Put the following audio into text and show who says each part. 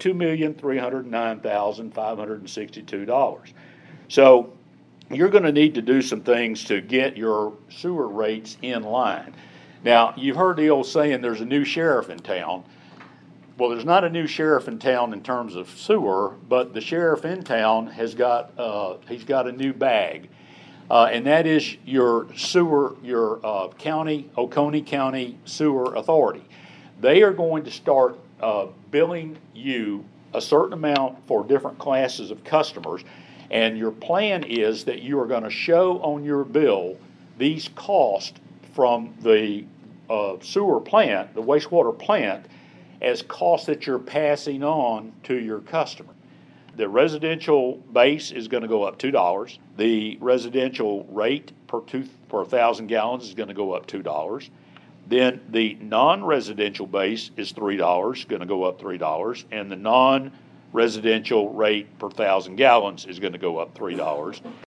Speaker 1: $2,309,562. So you're going to need to do some things to get your sewer rates in line. Now, you've heard the old saying, there's a new sheriff in town. Well, there's not a new sheriff in town in terms of sewer, but the sheriff in town has got he's got a new bag, and that is your sewer, your Oconee County Sewer Authority. They are going to start billing you a certain amount for different classes of customers, and your plan is that you are going to show on your bill these costs from the sewer plant, the wastewater plant, as costs that you're passing on to your customer. The residential base is going to go up $2. The residential rate per 1,000 gallons is going to go up $2. Then the non-residential base is $3, going to go up $3, and the non-residential rate per 1,000 gallons is going to go up $3.